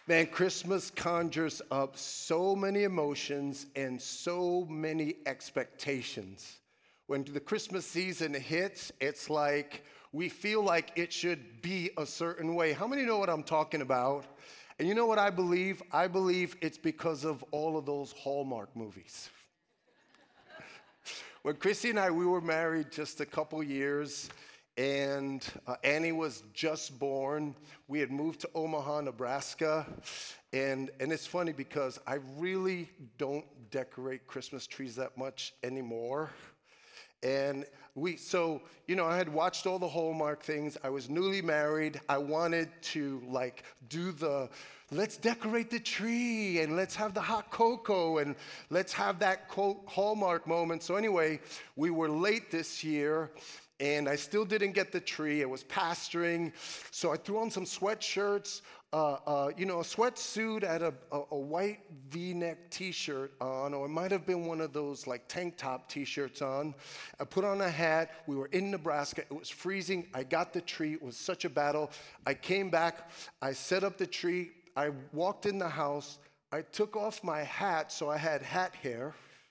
Man, Christmas conjures up so many emotions and so many expectations. When the Christmas season hits, it's like we feel like it should be a certain way. How many know what I'm talking about? And you know what I believe? I believe it's because of all of those Hallmark movies. When Chrissy and we were married just a couple years, and Annie was just born. We had moved to Omaha, Nebraska, and it's funny because I really don't decorate Christmas trees that much anymore. And I had watched all the Hallmark things. I was newly married. I wanted to do let's decorate the tree and let's have the hot cocoa and let's have that quote Hallmark moment. So anyway, we were late this year. And I still didn't get the tree. I was pastoring. So I threw on some sweatshirts, a sweatsuit, I had a white V-neck T-shirt on, or it might have been one of those tank top T-shirts on. I put on a hat. We were in Nebraska. It was freezing. I got the tree. It was such a battle. I came back. I set up the tree. I walked in the house. I took off my hat, so I had hat hair.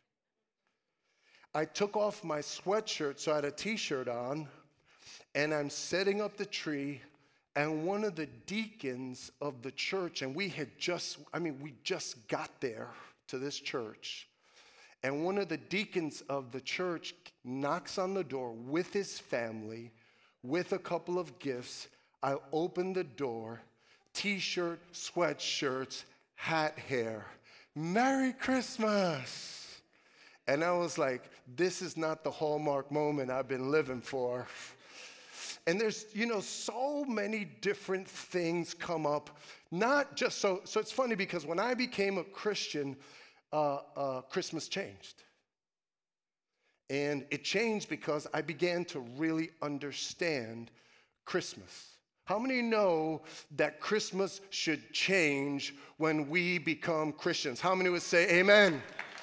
I took off my sweatshirt, so I had a T-shirt on, and I'm setting up the tree, and one of the deacons of the church, and we just got there to this church, and one of the deacons of the church knocks on the door with his family, with a couple of gifts. I open the door, T-shirt, sweatshirts, hat hair. Merry Christmas! And I was like, this is not the Hallmark moment I've been living for. And there's, so many different things come up. Not just, so it's funny because when I became a Christian, Christmas changed. And it changed because I began to really understand Christmas. How many know that Christmas should change when we become Christians? How many would say amen?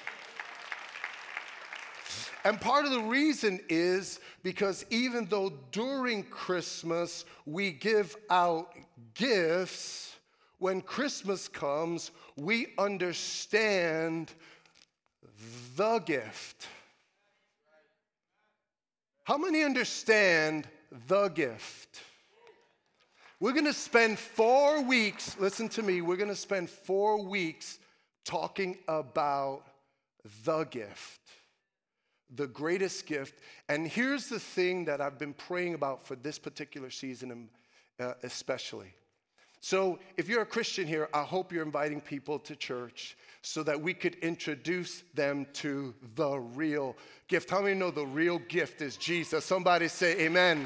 And part of the reason is because even though during Christmas we give out gifts, when Christmas comes, we understand the gift. How many understand the gift? We're going to spend 4 weeks, listen to me, we're going to spend 4 weeks talking about the gift. The greatest gift. And here's the thing that I've been praying about for this particular season especially. So if you're a Christian here, I hope you're inviting people to church so that we could introduce them to the real gift. How many know the real gift is Jesus? Somebody say amen.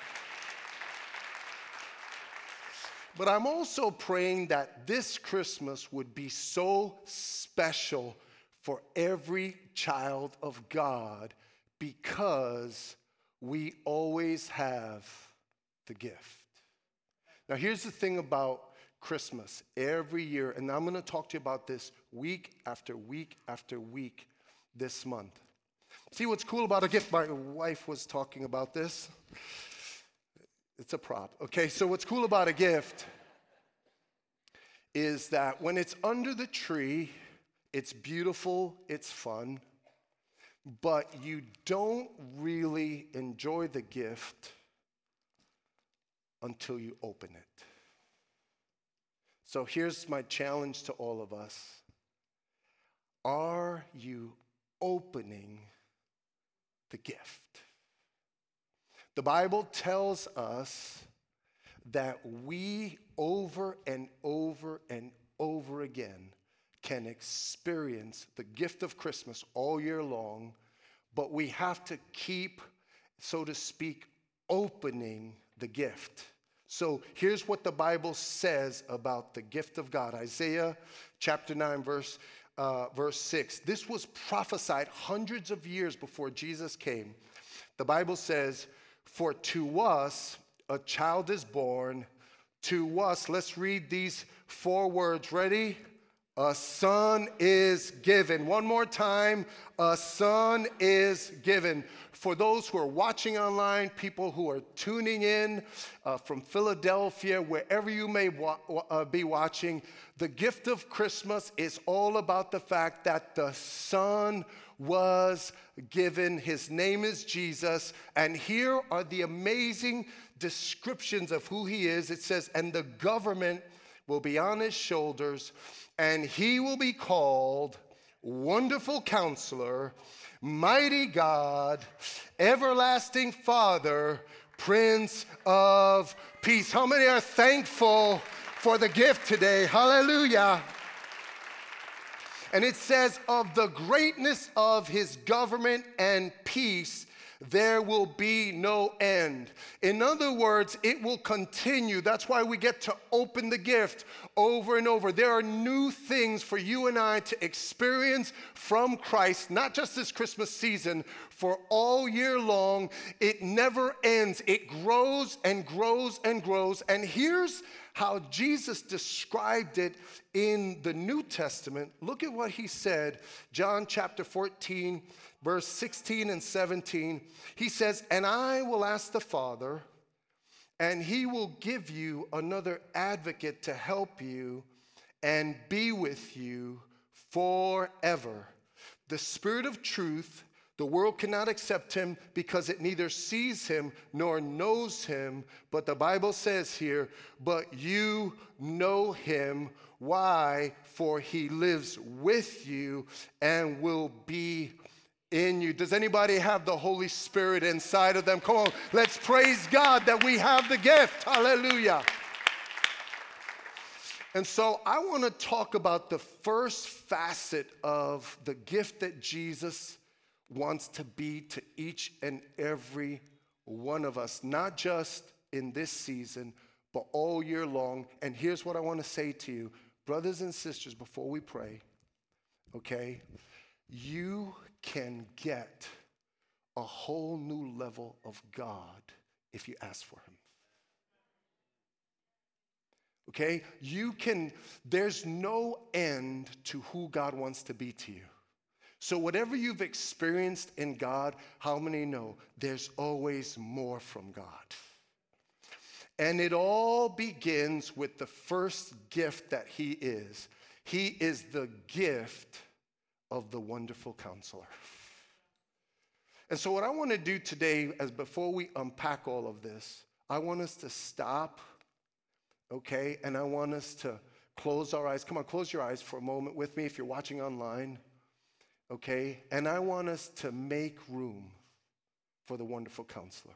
But I'm also praying that this Christmas would be so special for every child of God, because we always have the gift. Now, here's the thing about Christmas. Every year, and I'm going to talk to you about this week after week after week this month. See what's cool about a gift? My wife was talking about this. It's a prop. Okay, so what's cool about a gift is that when it's under the tree, it's beautiful, it's fun, but you don't really enjoy the gift until you open it. So here's my challenge to all of us. Are you opening the gift? The Bible tells us that we over and over and over again can experience the gift of Christmas all year long, but we have to keep, so to speak, opening the gift. So here's what the Bible says about the gift of God. Isaiah chapter 9, verse 6. This was prophesied hundreds of years before Jesus came. The Bible says, for to us a child is born, to us, let's read these 4 words. Ready? A son is given. One more time, a son is given. For those who are watching online, people who are tuning in from Philadelphia, wherever you may be watching, the gift of Christmas is all about the fact that the son was given. His name is Jesus. And here are the amazing descriptions of who he is. It says, and the government will be on his shoulders, and he will be called Wonderful Counselor, Mighty God, Everlasting Father, Prince of Peace. How many are thankful for the gift today? Hallelujah. And it says, of the greatness of his government and peace, there will be no end. In other words, it will continue. That's why we get to open the gift over and over. There are new things for you and I to experience from Christ, not just this Christmas season, for all year long. It never ends. It grows and grows and grows. And here's how Jesus described it in the New Testament. Look at what he said, John chapter 14, verse 16 and 17. He says, and I will ask the Father, and he will give you another advocate to help you and be with you forever. The Spirit of truth. The world cannot accept him because it neither sees him nor knows him. But the Bible says here, but you know him. Why? For he lives with you and will be in you. Does anybody have the Holy Spirit inside of them? Come on, let's praise God that we have the gift. Hallelujah. And so I want to talk about the first facet of the gift that Jesus wants to be to each and every one of us, not just in this season, but all year long. And here's what I want to say to you, brothers and sisters, before we pray, okay? You can get a whole new level of God if you ask for him. Okay? There's no end to who God wants to be to you. So whatever you've experienced in God, how many know there's always more from God? And it all begins with the first gift that he is. He is the gift of the Wonderful Counselor. And so what I want to do today, as before we unpack all of this, I want us to stop, okay? And I want us to close our eyes. Come on, close your eyes for a moment with me if you're watching online. Okay, and I want us to make room for the Wonderful Counselor.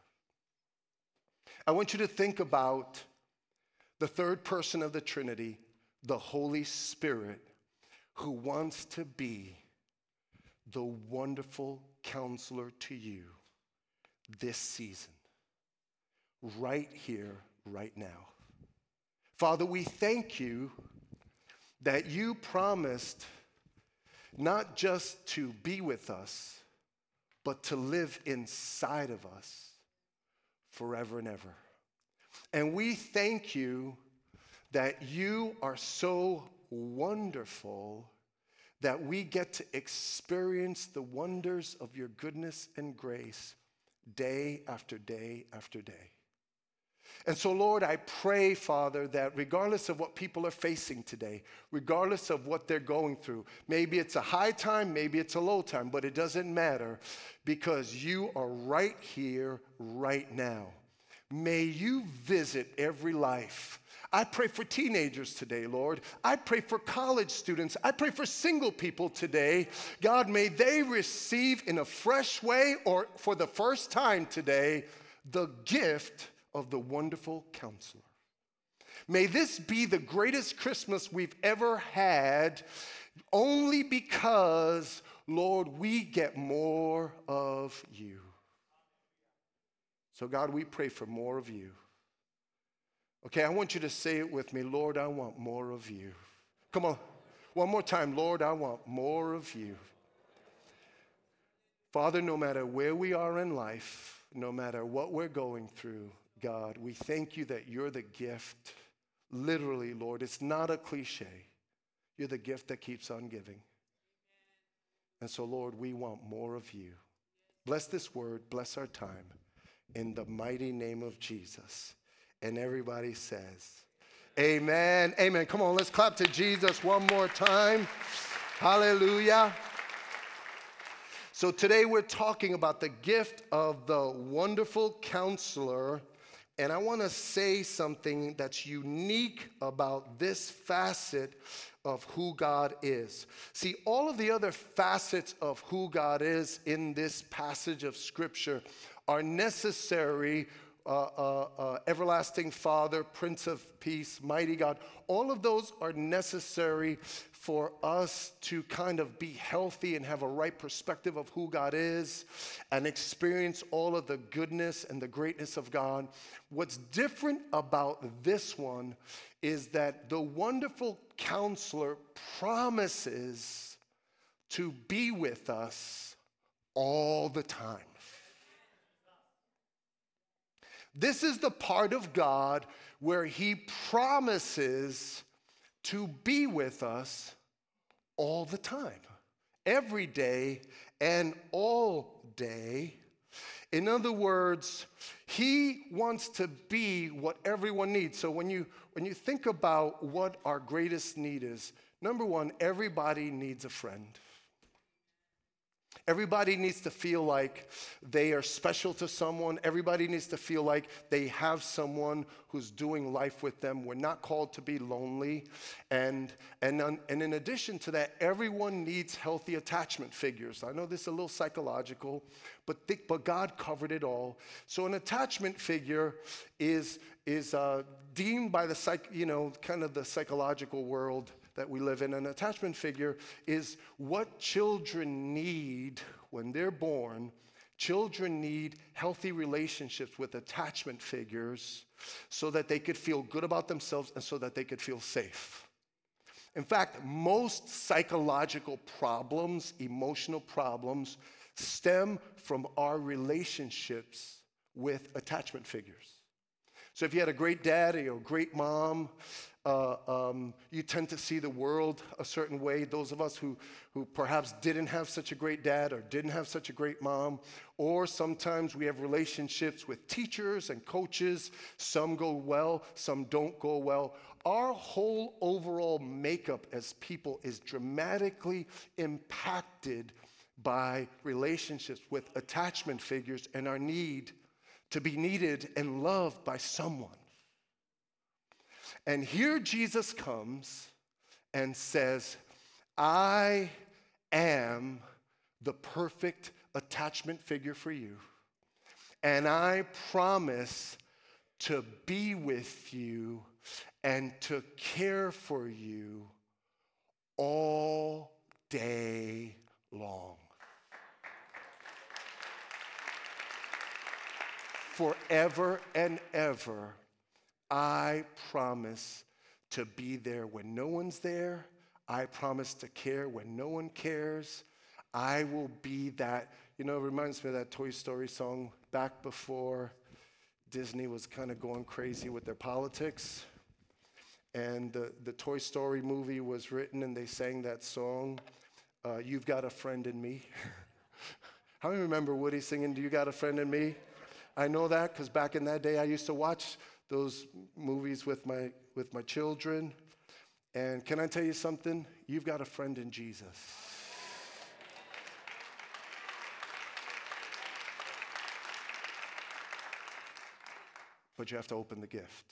I want you to think about the third person of the Trinity, the Holy Spirit, who wants to be the Wonderful Counselor to you this season, right here, right now. Father, we thank you that you promised not just to be with us, but to live inside of us forever and ever. And we thank you that you are so wonderful that we get to experience the wonders of your goodness and grace day after day after day. And so, Lord, I pray, Father, that regardless of what people are facing today, regardless of what they're going through, maybe it's a high time, maybe it's a low time, but it doesn't matter because you are right here, right now. May you visit every life. I pray for teenagers today, Lord. I pray for college students. I pray for single people today. God, may they receive in a fresh way or for the first time today the gift of the Wonderful Counselor. May this be the greatest Christmas we've ever had, only because, Lord, we get more of you. So, God, we pray for more of you. Okay, I want you to say it with me. Lord, I want more of you. Come on, one more time. Lord, I want more of you. Father, no matter where we are in life, no matter what we're going through, God, we thank you that you're the gift. Literally, Lord, it's not a cliche. You're the gift that keeps on giving. And so, Lord, we want more of you. Bless this word. Bless our time. In the mighty name of Jesus. And everybody says, amen. Amen. Come on, let's clap to Jesus one more time. Hallelujah. So today we're talking about the gift of the wonderful counselor. And I want to say something that's unique about this facet of who God is. See, all of the other facets of who God is in this passage of Scripture are necessary. Everlasting Father, Prince of Peace, Mighty God. All of those are necessary for us to kind of be healthy and have a right perspective of who God is and experience all of the goodness and the greatness of God. What's different about this one is that the wonderful counselor promises to be with us all the time. This is the part of God where he promises to be with us all the time, every day and all day. In other words, he wants to be what everyone needs. So when you think about what our greatest need is, number one, everybody needs a friend. Everybody needs to feel like they are special to someone. Everybody needs to feel like they have someone who's doing life with them. We're not called to be lonely. And in addition to that, everyone needs healthy attachment figures. I know this is a little psychological, but God covered it all. So an attachment figure is deemed by the kind of the psychological world that we live in. An attachment figure is what children need when they're born. Children need healthy relationships with attachment figures so that they could feel good about themselves and so that they could feel safe. In fact, most psychological problems, emotional problems, stem from our relationships with attachment figures. So if you had a great dad or a great mom, you tend to see the world a certain way. Those of us who perhaps didn't have such a great dad or didn't have such a great mom, or sometimes we have relationships with teachers and coaches. Some go well, some don't go well. Our whole overall makeup as people is dramatically impacted by relationships with attachment figures and our need to be needed and loved by someone. And here Jesus comes and says, I am the perfect attachment figure for you. And I promise to be with you and to care for you all day long. Forever and ever. I promise to be there when no one's there. I promise to care when no one cares. I will be that. It reminds me of that Toy Story song back before Disney was kind of going crazy with their politics. And the Toy Story movie was written and they sang that song, You've Got a Friend in Me. How many remember Woody singing, Do You Got a Friend in Me? I know that because back in that day I used to watch those movies with my children. And can I tell you something? You've got a friend in Jesus. But you have to open the gift.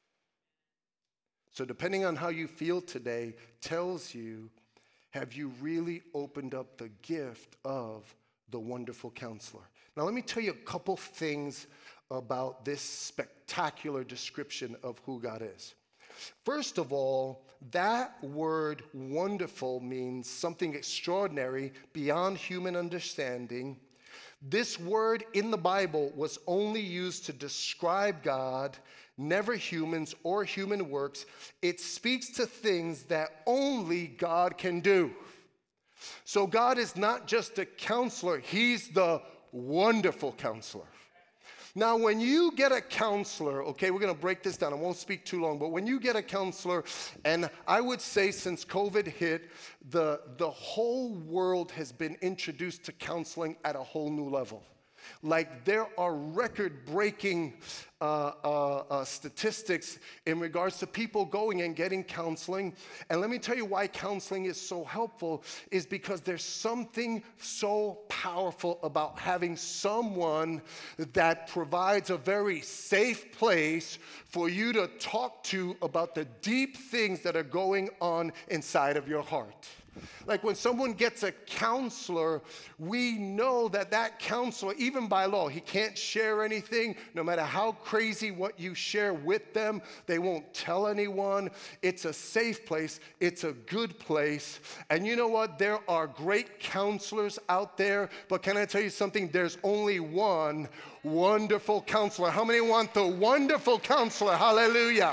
So depending on how you feel today tells you, have you really opened up the gift of the wonderful counselor? Now let me tell you a couple things about this spectacular description of who God is. First of all, that word wonderful means something extraordinary beyond human understanding. This word in the Bible was only used to describe God, never humans or human works. It speaks to things that only God can do. So God is not just a counselor, he's the wonderful counselor. Now, when you get a counselor, okay, we're going to break this down. I won't speak too long, but when you get a counselor, and I would say since COVID hit, the whole world has been introduced to counseling at a whole new level. Like there are record-breaking statistics in regards to people going and getting counseling. And let me tell you why counseling is so helpful is because there's something so powerful about having someone that provides a very safe place for you to talk to about the deep things that are going on inside of your heart. Like when someone gets a counselor, we know that that counselor, even by law, he can't share anything. No matter how crazy what you share with them, they won't tell anyone. It's a safe place. It's a good place. And you know what? There are great counselors out there, but can I tell you something? There's only one wonderful counselor. How many want the wonderful counselor? Hallelujah.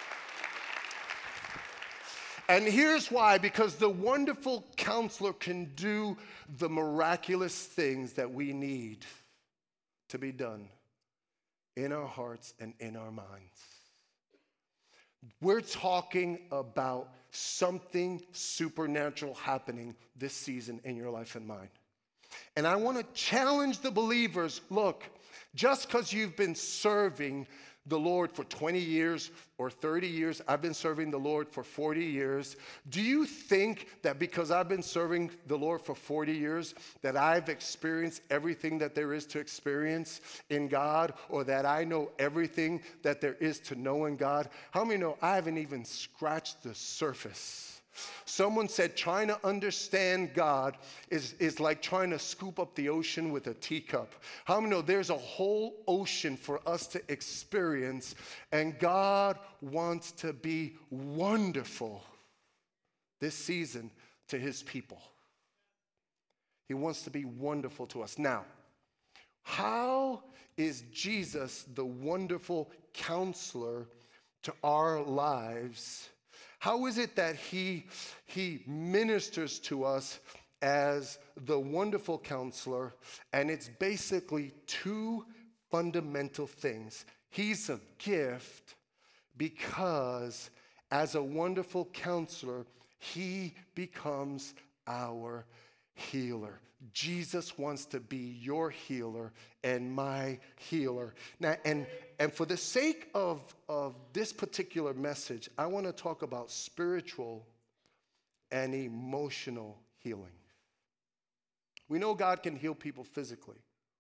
And here's why, because the wonderful counselor can do the miraculous things that we need to be done in our hearts and in our minds. We're talking about something supernatural happening this season in your life and mine. And I want to challenge the believers, look, just because you've been serving the Lord for 20 years or 30 years, I've been serving the Lord for 40 years. Do you think that because I've been serving the Lord for 40 years that I've experienced everything that there is to experience in God, or that I know everything that there is to know in God? How many know I haven't even scratched the surface? Someone said trying to understand God is like trying to scoop up the ocean with a teacup. How many know there's a whole ocean for us to experience, and God wants to be wonderful this season to his people. He wants to be wonderful to us. Now, how is Jesus the wonderful counselor to our lives? How is it that he ministers to us as the wonderful counselor? And it's basically two fundamental things. He's a gift because as a wonderful counselor, he becomes our healer. Jesus wants to be your healer and my healer. Now, and for the sake of this particular message, I want to talk about spiritual and emotional healing. We know God can heal people physically.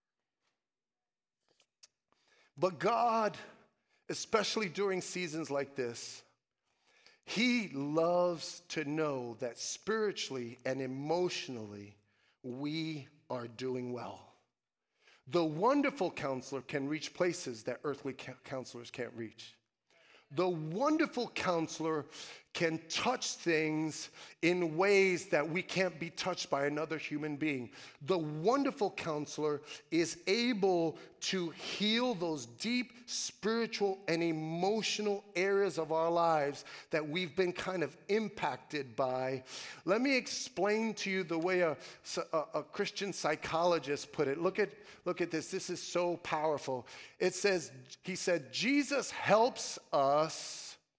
But God, especially during seasons like this, he loves to know that spiritually and emotionally we are doing well. The wonderful counselor can reach places that earthly counselors can't reach. The wonderful counselor can touch things in ways that we can't be touched by another human being. The wonderful counselor is able to heal those deep spiritual and emotional areas of our lives that we've been kind of impacted by. Let me explain to you the way a Christian psychologist put it. Look at this. This is so powerful. It says, he said, Jesus helps us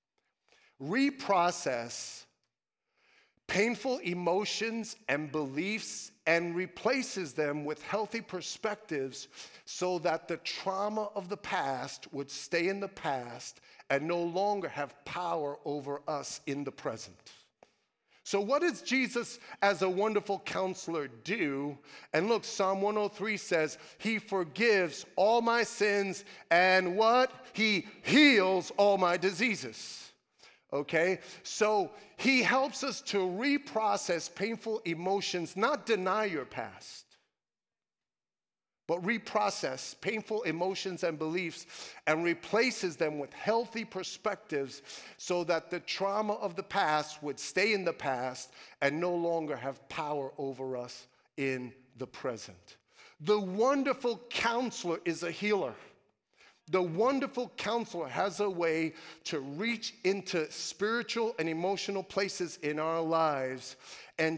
reprocess painful emotions and beliefs and replaces them with healthy perspectives so that the trauma of the past would stay in the past and no longer have power over us in the present. So what does Jesus as a wonderful counselor do? And look, Psalm 103 says, he forgives all my sins and what? He heals all my diseases. Okay, so he helps us to reprocess painful emotions, not deny your past, but reprocess painful emotions and beliefs and replaces them with healthy perspectives so that the trauma of the past would stay in the past and no longer have power over us in the present. The wonderful counselor is a healer. The wonderful counselor has a way to reach into spiritual and emotional places in our lives and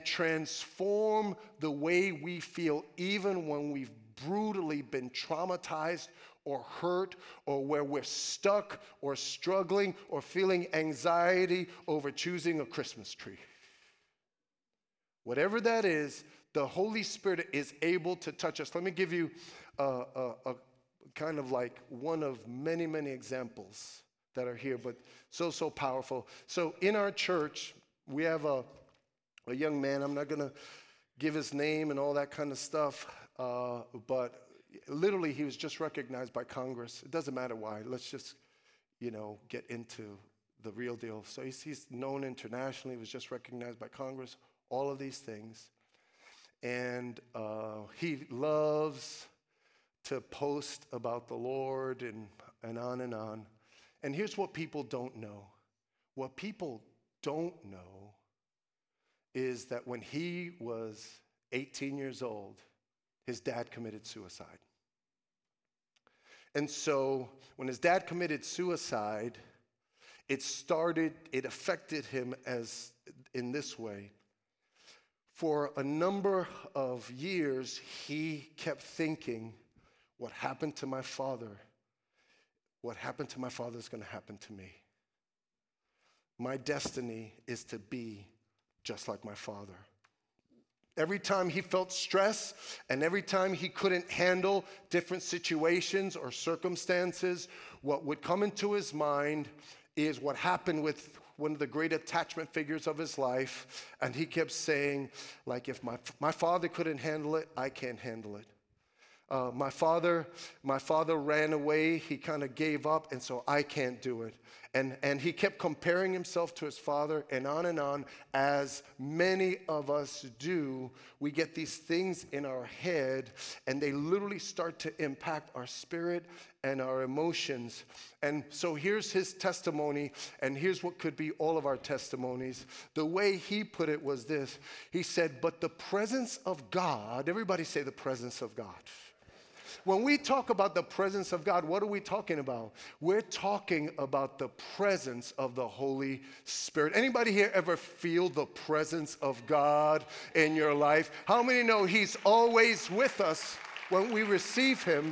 transform the way we feel even when we've brutally been traumatized or hurt or where we're stuck or struggling or feeling anxiety over choosing a Christmas tree. Whatever that is, the Holy Spirit is able to touch us. Let me give you a kind of like one of many, many examples that are here, but so powerful. So in our church, we have a young man. I'm not going to give his name and all that kind of stuff, but literally he was just recognized by Congress. It doesn't matter why. Let's just, get into the real deal. So he's known internationally. He was just recognized by Congress. All of these things. And he loves to post about the Lord and on and on. And here's what people don't know. What people don't know is that when he was 18 years old, his dad committed suicide. And so when his dad committed suicide, it affected him as in this way. For a number of years, he kept thinking, what happened to my father? What happened to my father is going to happen to me. My destiny is to be just like my father. Every time he felt stress and every time he couldn't handle different situations or circumstances, what would come into his mind is what happened with one of the great attachment figures of his life, and he kept saying, like, if my father couldn't handle it, I can't handle it. My father ran away, he kind of gave up, and so I can't do it. And he kept comparing himself to his father, and on, as many of us do. We get these things in our head, and they literally start to impact our spirit and our emotions. And so here's his testimony, and here's what could be all of our testimonies. The way he put it was this. He said, but the presence of God, everybody say the presence of God. When we talk about the presence of God, what are we talking about? We're talking about the presence of the Holy Spirit. Anybody here ever feel the presence of God in your life? How many know he's always with us when we receive him?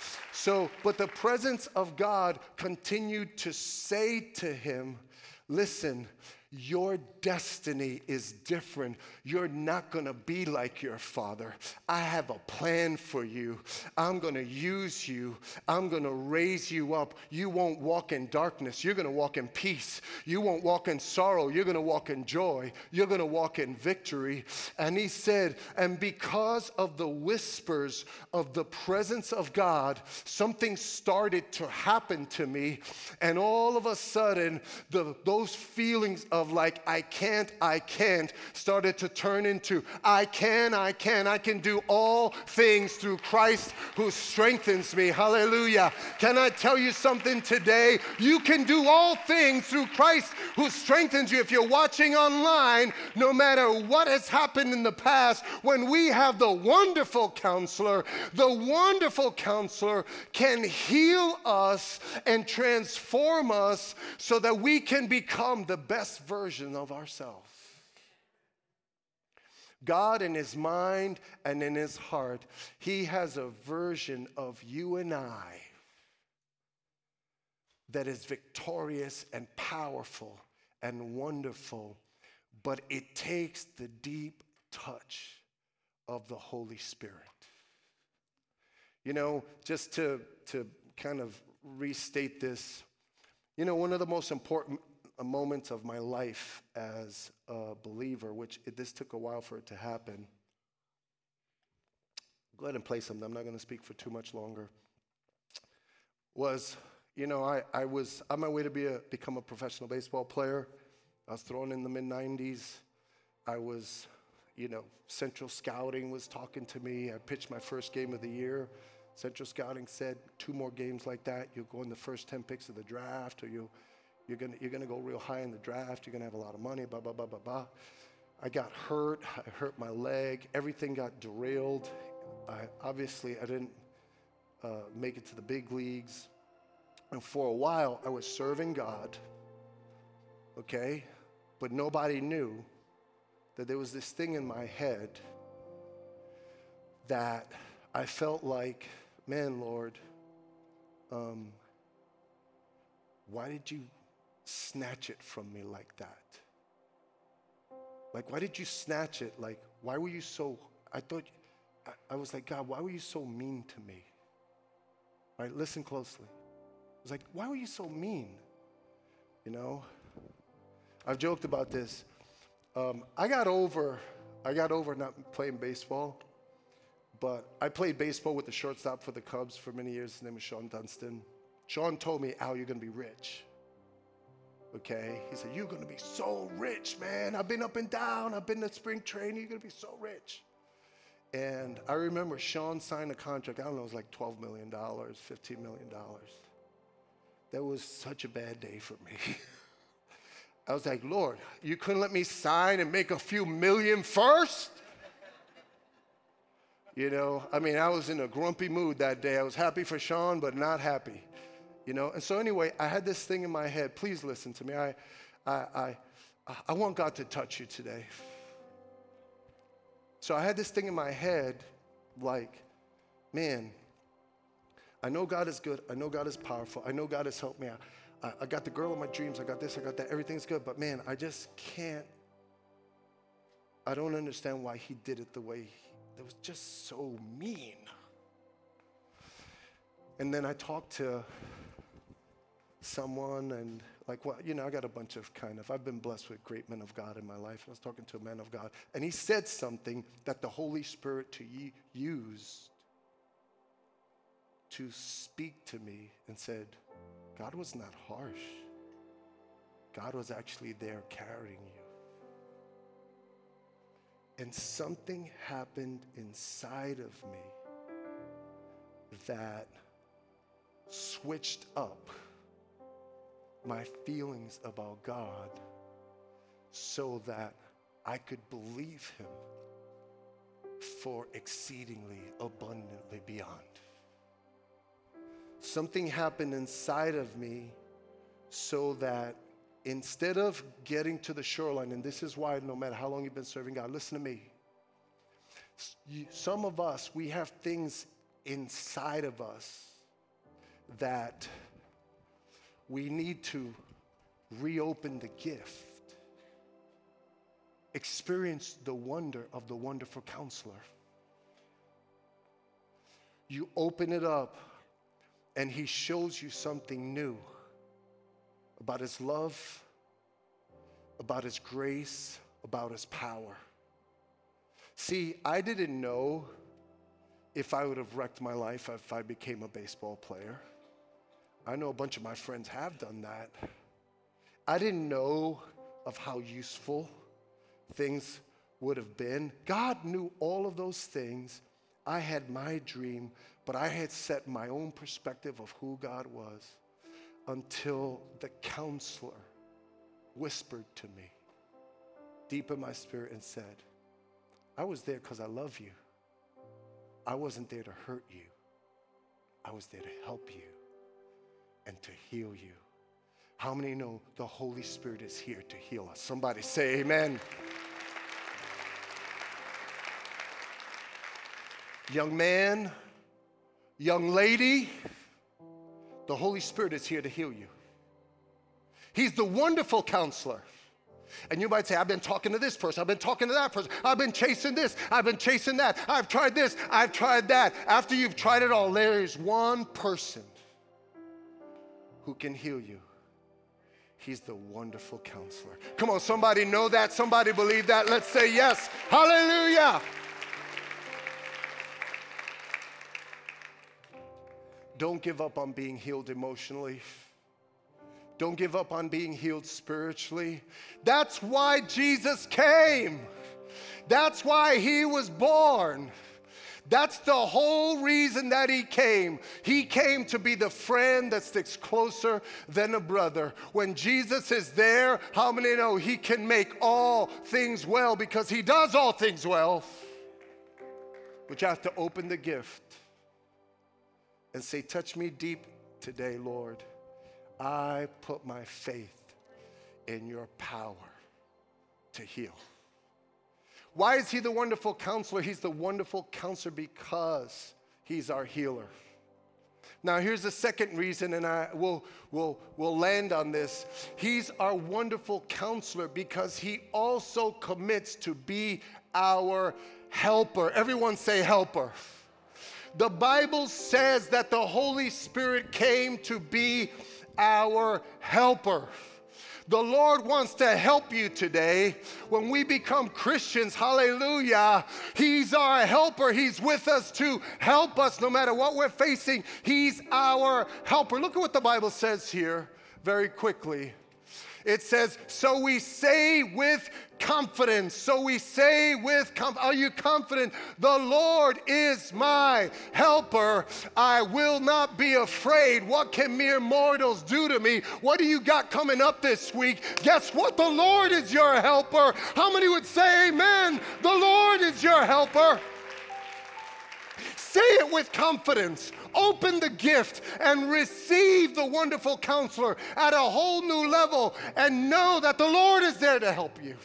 But the presence of God continued to say to him, listen, your destiny is different. You're not going to be like your father. I have a plan for you. I'm going to use you. I'm going to raise you up. You won't walk in darkness. You're going to walk in peace. You won't walk in sorrow. You're going to walk in joy. You're going to walk in victory. And he said, and because of the whispers of the presence of God, something started to happen to me. And all of a sudden, those feelings of like, I can't, started to turn into, I can do all things through Christ who strengthens me. Hallelujah. Can I tell you something today? You can do all things through Christ who strengthens you. If you're watching online, no matter what has happened in the past, when we have the wonderful counselor can heal us and transform us so that we can become the best version of ourselves. God, in his mind and in his heart, he has a version of you and I that is victorious and powerful and wonderful, but it takes the deep touch of the Holy Spirit. Just to kind of restate this, one of the most important moments of my life as a believer, this took a while for it to happen. Go ahead and play something. I'm not going to speak for too much longer. Was, I was on my way to become a professional baseball player. I was thrown in the mid-90s. I was, Central Scouting was talking to me. I pitched my first game of the year. Central Scouting said, 2 more games like that, you'll go in the first 10 picks of the draft, or you're gonna go real high in the draft. You're gonna have a lot of money. Blah blah blah blah blah. I got hurt. I hurt my leg. Everything got derailed. I didn't make it to the big leagues. And for a while, I was serving God. Okay, but nobody knew that there was this thing in my head that I felt like, man, Lord, why did you snatch it from me like that? Like, why did you snatch it? Like, why were you so, I was like, God, why were you so mean to me? Right, listen closely. I was like, why were you so mean? You know, I've joked about this. I got over not playing baseball, but I played baseball with the shortstop for the Cubs for many years. His name was Sean Dunston. Sean told me, Al, you're going to be rich. Okay? He said, you're going to be so rich, man. I've been up and down. I've been to spring training. You're going to be so rich. And I remember Sean signed a contract. I don't know, it was like $12 million, $15 million. That was such a bad day for me. I was like, Lord, you couldn't let me sign and make a few million first? You know, I mean, I was in a grumpy mood that day. I was happy for Sean, but not happy. You know, and so anyway, I had this thing in my head. Please listen to me. I want God to touch you today. So I had this thing in my head, like, man, I know God is good. I know God is powerful. I know God has helped me out. I got the girl of my dreams. I got this, I got that. Everything's good. But man, I just can't. I don't understand why he did it the way it was just so mean. And then I talked to someone and like, well, you know, I got a bunch of I've been blessed with great men of God in my life. I was talking to a man of God and he said something that the Holy Spirit used to speak to me and said, God was not harsh. God was actually there carrying you. And something happened inside of me that switched up my feelings about God so that I could believe him for exceedingly abundantly beyond. Something happened inside of me so that instead of getting to the shoreline, and this is why no matter how long you've been serving God, listen to me. Some of us, we have things inside of us that we need to reopen the gift. Experience the wonder of the wonderful counselor. You open it up and he shows you something new about his love, about his grace, about his power. See, I didn't know if I would have wrecked my life if I became a baseball player. I know a bunch of my friends have done that. I didn't know of how useful things would have been. God knew all of those things. I had my dream, but I had set my own perspective of who God was until the counselor whispered to me deep in my spirit and said, I was there because I love you. I wasn't there to hurt you. I was there to help you and to heal you. How many know the Holy Spirit is here to heal us? Somebody say amen. Young man, young lady, the Holy Spirit is here to heal you. He's the wonderful counselor. And you might say, I've been talking to this person, I've been talking to that person, I've been chasing this, I've been chasing that, I've tried this, I've tried that. After you've tried it all, there is one person who can heal you. He's the wonderful counselor. Come on, somebody know that, somebody believe that. Let's say yes. Hallelujah. Don't give up on being healed emotionally. Don't give up on being healed spiritually. That's why Jesus came. That's why he was born. That's the whole reason that he came. He came to be the friend that sticks closer than a brother. When Jesus is there, how many know he can make all things well because he does all things well? But you have to open the gift and say, touch me deep today, Lord. I put my faith in your power to heal. Why is he the wonderful counselor? He's the wonderful counselor because he's our healer. Now, here's the second reason, and we'll land on this. He's our wonderful counselor because he also commits to be our helper. Everyone say helper. The Bible says that the Holy Spirit came to be our helper. The Lord wants to help you today. When we become Christians, hallelujah, He's our helper. He's with us to help us no matter what we're facing. He's our helper. Look at what the Bible says here very quickly. It says, so we say with confidence. So we say with confidence. Are you confident? The Lord is my helper. I will not be afraid. What can mere mortals do to me? What do you got coming up this week? Guess what? The Lord is your helper. How many would say amen? The Lord is your helper. Say it with confidence. Open the gift and receive the wonderful counselor at a whole new level and know that the Lord is there to help you.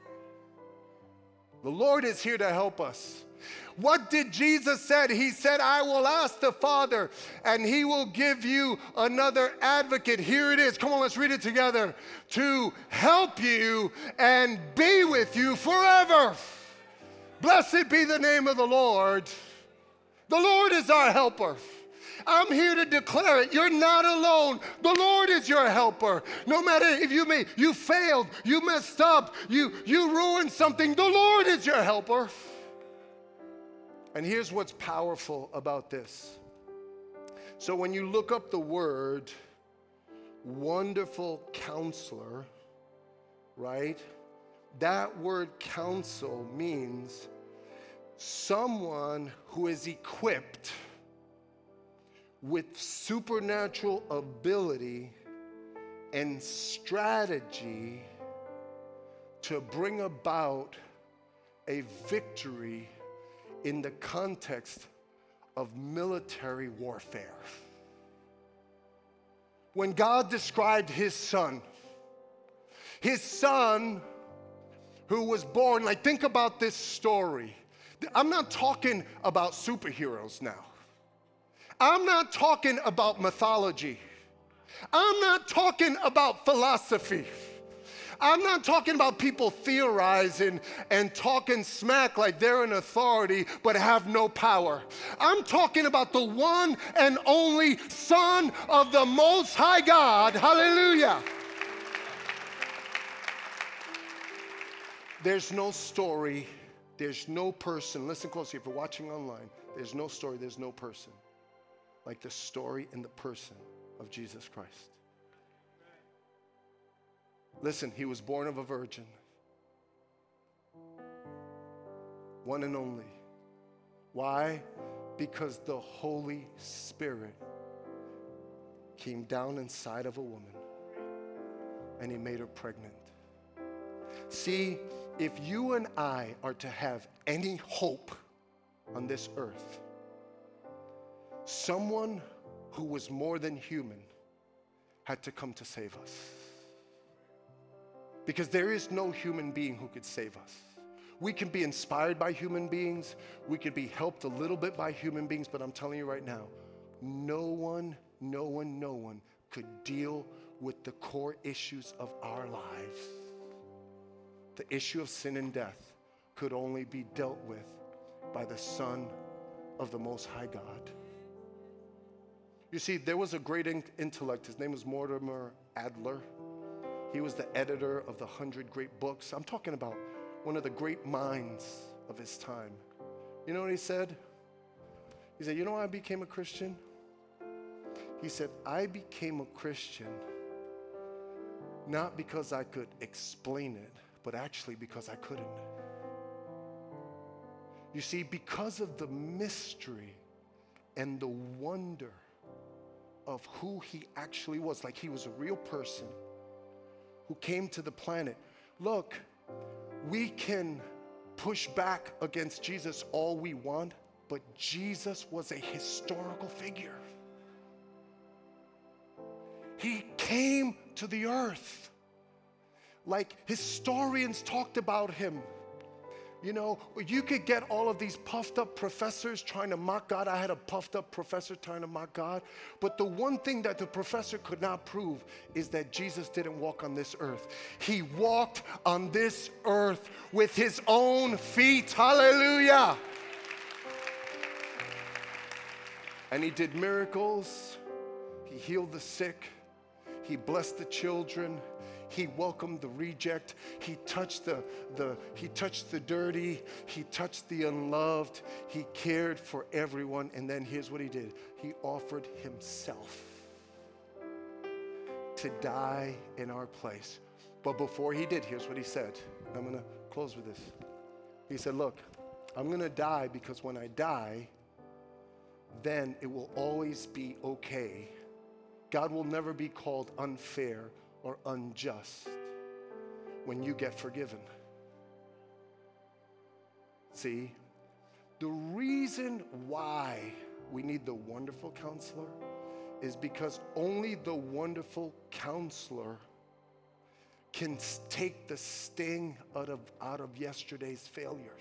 The Lord is here to help us. What did Jesus say? He said, I will ask the Father and he will give you another advocate. Here it is. Come on, let's read it together. To help you and be with you forever. Blessed be the name of the Lord. The Lord is our helper. I'm here to declare it. You're not alone. The Lord is your helper. No matter if you failed, you messed up, you ruined something, the Lord is your helper. And here's what's powerful about this. So when you look up the word wonderful counselor, right? That word counsel means someone who is equipped with supernatural ability and strategy to bring about a victory in the context of military warfare. When God described his son who was born, like think about this story. I'm not talking about superheroes now. I'm not talking about mythology. I'm not talking about philosophy. I'm not talking about people theorizing and talking smack like they're an authority but have no power. I'm talking about the one and only Son of the Most High God. Hallelujah. There's no story, there's no person. Listen closely, if you're watching online, there's no story, there's no person like the story and the person of Jesus Christ. Listen, he was born of a virgin. One and only. Why? Because the Holy Spirit came down inside of a woman and he made her pregnant. See, if you and I are to have any hope on this earth, someone who was more than human had to come to save us. Because there is no human being who could save us. We can be inspired by human beings. We could be helped a little bit by human beings, but I'm telling you right now, no one could deal with the core issues of our lives. The issue of sin and death could only be dealt with by the Son of the Most High God. You see, there was a great intellect. His name was Mortimer Adler. He was the editor of the 100 Great Books. I'm talking about one of the great minds of his time. You know what he said? He said, you know why I became a Christian? He said, I became a Christian not because I could explain it, but actually because I couldn't. You see, because of the mystery and the wonder of who he actually was, like he was a real person who came to the planet. Look, we can push back against Jesus all we want, but Jesus was a historical figure. He came to the earth. Like historians talked about him. You know, you could get all of these puffed up professors trying to mock God. I had a puffed up professor trying to mock God. But the one thing that the professor could not prove is that Jesus didn't walk on this earth. He walked on this earth with his own feet. Hallelujah. And he did miracles. He healed the sick. He blessed the children. He welcomed the reject. He touched the dirty. He touched the unloved. He cared for everyone. And then here's what he did. He offered himself to die in our place. But before he did, here's what he said. I'm going to close with this. He said, look, I'm going to die because when I die, then it will always be okay. God will never be called unfair or unjust when you get forgiven. See, the reason why we need the wonderful counselor is because only the wonderful counselor can take the sting out of yesterday's failures.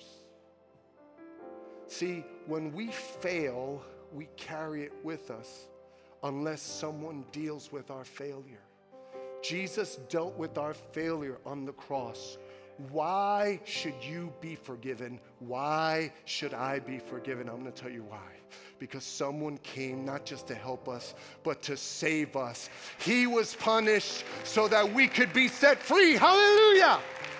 See, when we fail, we carry it with us unless someone deals with our failure. Jesus dealt with our failure on the cross. Why should you be forgiven? Why should I be forgiven? I'm going to tell you why. Because someone came not just to help us, but to save us. He was punished so that we could be set free. Hallelujah!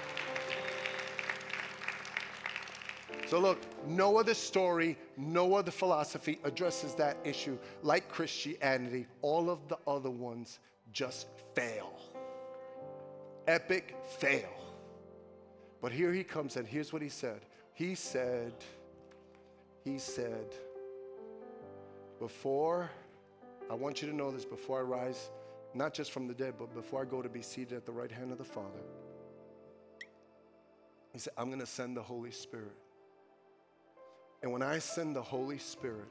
So look, no other story, no other philosophy addresses that issue like Christianity. All of the other ones just fail. Epic fail. But here he comes, and here's what he said. He said, before, I want you to know this, before I rise, not just from the dead, but before I go to be seated at the right hand of the Father, he said, I'm going to send the Holy Spirit. And when I send the Holy Spirit,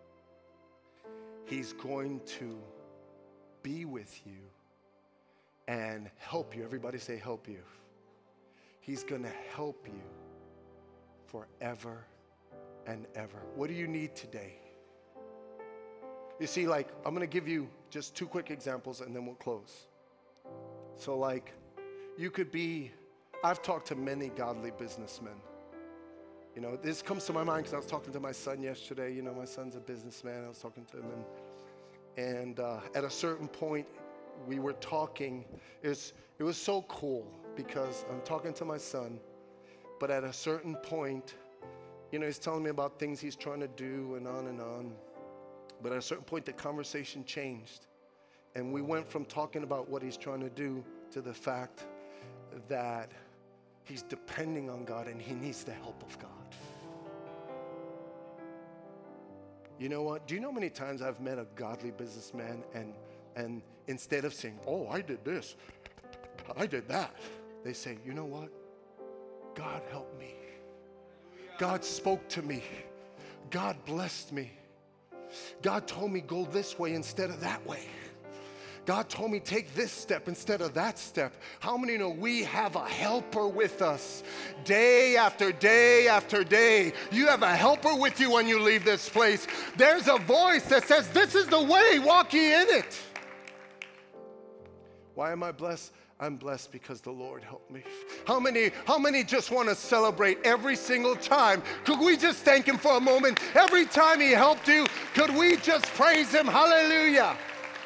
he's going to be with you and help you. Everybody say help you. He's going to help you forever and ever. What do you need today? You see, like, I'm going to give you just two quick examples and then we'll close. So, like, you could be, I've talked to many godly businessmen. You know, this comes to my mind because I was talking to my son yesterday. You know, my son's a businessman. I was talking to him, and at a certain point, we were talking. It was so cool because I'm talking to my son, but at a certain point, you know, he's telling me about things he's trying to do and on and on. But at a certain point, the conversation changed, and we went from talking about what he's trying to do to the fact that he's depending on God and he needs the help of God. You know what? Do you know how many times I've met a godly businessman and instead of saying, oh, I did this, I did that, they say, you know what? God helped me. God spoke to me. God blessed me. God told me go this way instead of that way. God told me take this step instead of that step. How many know we have a helper with us day after day after day? You have a helper with you when you leave this place. There's a voice that says, this is the way, walk ye in it. Why am I blessed? I'm blessed because the Lord helped me. How many just want to celebrate every single time? Could we just thank him for a moment? Every time he helped you, could we just praise him? Hallelujah.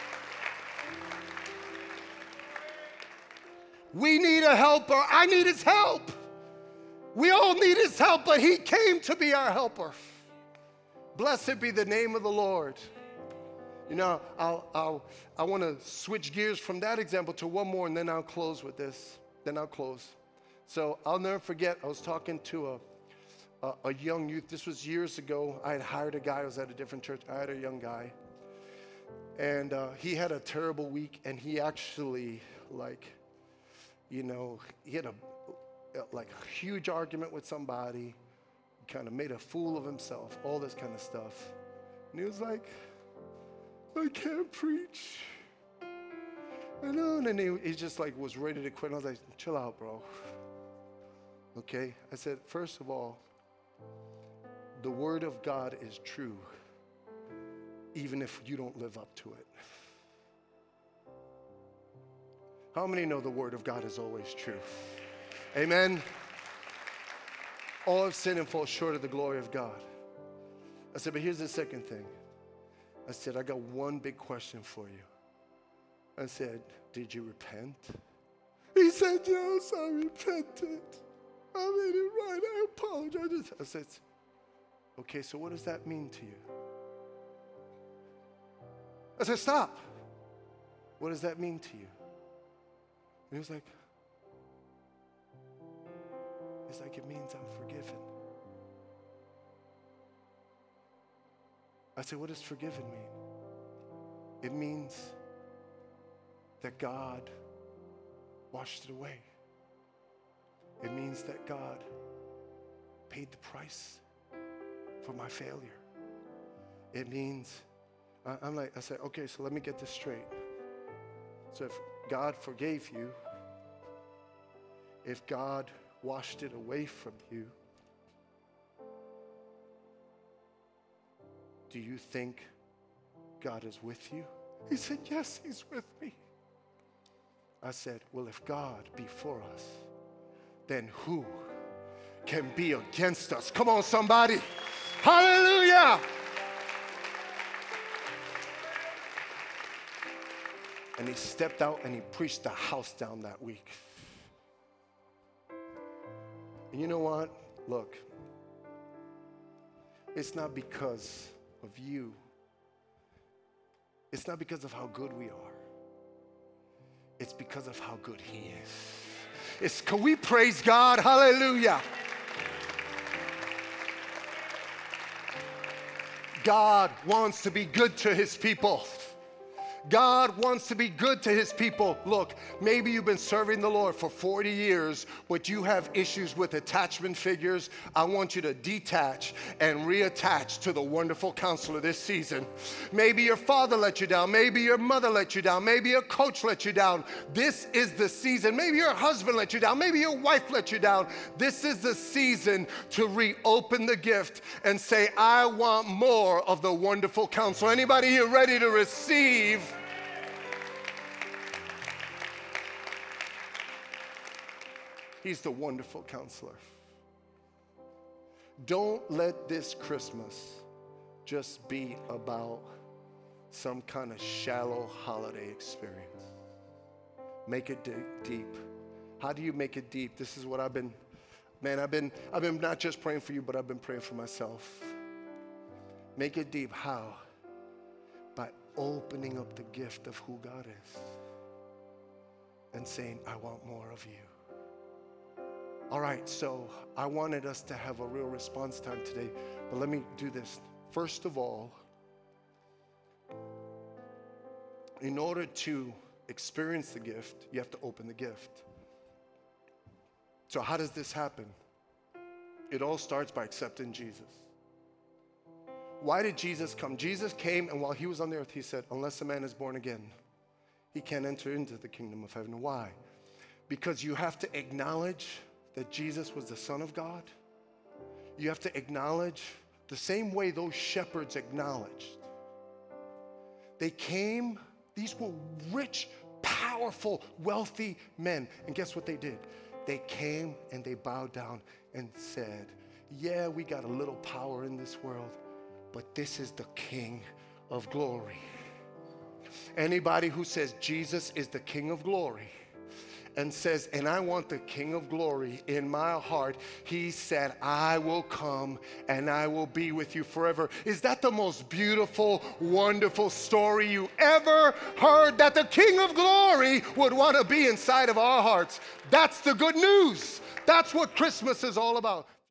We need a helper. I need his help. We all need his help, but he came to be our helper. Blessed be the name of the Lord. You know, I want to switch gears from that example to one more, and then I'll close with this. Then I'll close. So I'll never forget, I was talking to a young youth. This was years ago. I had hired a guy. I was at a different church. I had a young guy. And he had a terrible week, and he actually, like, you know, he had a huge argument with somebody, kind of made a fool of himself, all this kind of stuff. And he was like, I can't preach. And he just like was ready to quit. And I was like, chill out, bro. Okay? I said, first of all, the Word of God is true, even if you don't live up to it. How many know the Word of God is always true? Amen? All have sinned and fall short of the glory of God. I said, but here's the second thing. I said, I got one big question for you. I said, did you repent? He said, yes, I repented. I made it right. I apologize. I said, okay, so what does that mean to you? I said, stop. What does that mean to you? And he was like, it means I'm forgiven. I said, what does forgiven mean? It means that God washed it away. It means that God paid the price for my failure. It means, I said, okay, so let me get this straight. So if God forgave you, if God washed it away from you, do you think God is with you? He said, yes, he's with me. I said, well, if God be for us, then who can be against us? Come on, somebody. Hallelujah. And he stepped out and he preached the house down that week. And you know what? Look, it's not because of you. It's not because of how good we are. It's because of how good he is. Can we praise God? Hallelujah. God wants to be good to his people. God wants to be good to his people. Look, maybe you've been serving the Lord for 40 years, but you have issues with attachment figures. I want you to detach and reattach to the wonderful counselor this season. Maybe your father let you down. Maybe your mother let you down. Maybe your coach let you down. This is the season. Maybe your husband let you down. Maybe your wife let you down. This is the season to reopen the gift and say, I want more of the wonderful counselor. Anybody here ready to receive? He's the wonderful counselor. Don't let this Christmas just be about some kind of shallow holiday experience. Make it deep. How do you make it deep? This is what I've been not just praying for you, but I've been praying for myself. Make it deep. How? By opening up the gift of who God is and saying, I want more of you. All right, so I wanted us to have a real response time today, but let me do this. First of all, in order to experience the gift, you have to open the gift. So how does this happen? It all starts by accepting Jesus. Why did Jesus come? Jesus came, and while he was on the earth, he said, unless a man is born again, he can't enter into the kingdom of heaven. Why? Because you have to acknowledge that Jesus was the Son of God. You have to acknowledge the same way those shepherds acknowledged. They came, these were rich, powerful, wealthy men. And guess what they did? They came and they bowed down and said, yeah, we got a little power in this world, but this is the King of glory. Anybody who says Jesus is the King of glory and says, and I want the King of glory in my heart, he said, I will come and I will be with you forever. Is that the most beautiful, wonderful story you ever heard? That the King of glory would want to be inside of our hearts. That's the good news. That's what Christmas is all about.